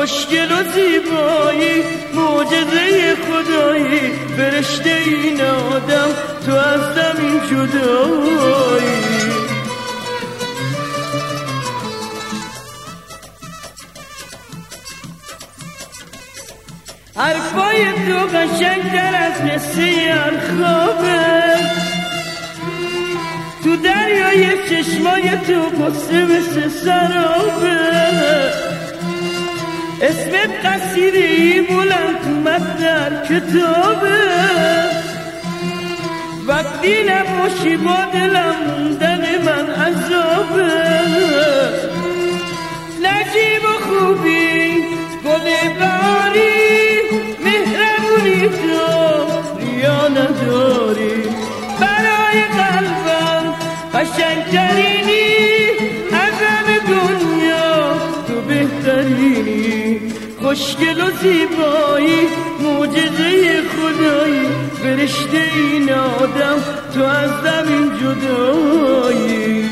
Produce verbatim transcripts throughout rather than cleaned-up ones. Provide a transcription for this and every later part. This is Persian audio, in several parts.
خوشگل و زیبایی، معجزه خدایی، فرشته این آدم، تو از زمین جدایی. حرفای تو قشنگتر از قصه خوابه، تو دریای چشمای تو قصه مثل سرابه. اسمت قصیده‌ای بلند تو متن کتابه، وقتی نباشی با دلم موندن من عذابه. نجیب و خوبی گل بهاری، مهربونی تو ریا نداری، برای قلبم قشنگترینی، از همه دنیا تو بهترینی. خوشگل و زیبایی، معجزه خدایی، فرشته این آدم، تو از زمین جدایی.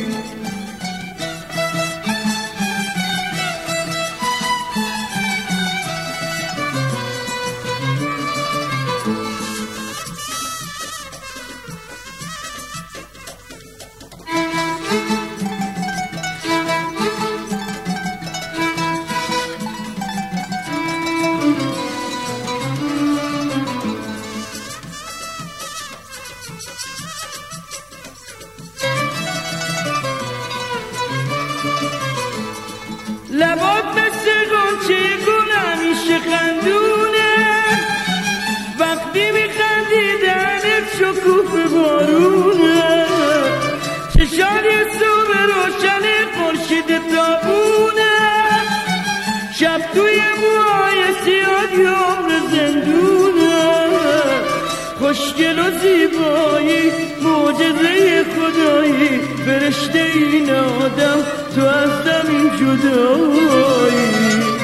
لبات مثل غنچه گل همیشه خندونه، وقتی میخندی دهنت شکوفه بارونه. چشات یه صبح روشن خورشید تابونه، شب توی موهای سیاه یه عمر زندونه. خوشگل و زیبایی، معجزه خدایی، فرشته این آدم، تو از زمین جدایی.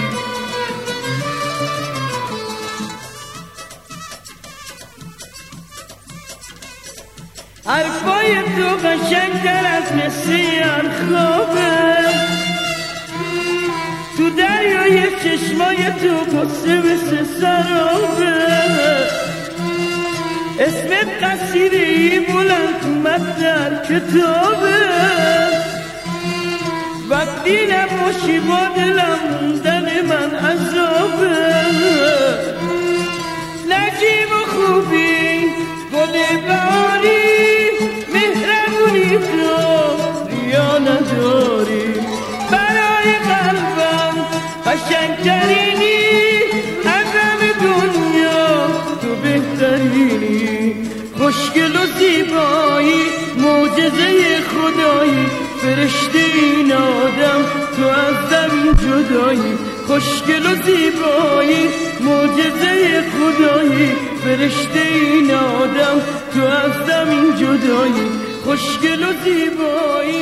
حرفای تو قشنگتر از قصه خوابه، تو دریای چشمای تو قصه مثل سرابه. اسمت قصیده‌ای بلند تو متن کتابه، وقتی نباشی با دلم موندن من عذابه. نجیب و خوبی گل بهاری، مهربونی تو ریا نداری، برای قلبم قشنگترینی، از همه دنیا تو بهترینی. خوشگل و زیبایی، معجزه خدایی، فرشته این آدم، تو از زمین جدایی. خوشگل و زیبایی، معجزه خدایی، فرشته این آدم، تو از زمین جدایی. خوشگل و زیبایی،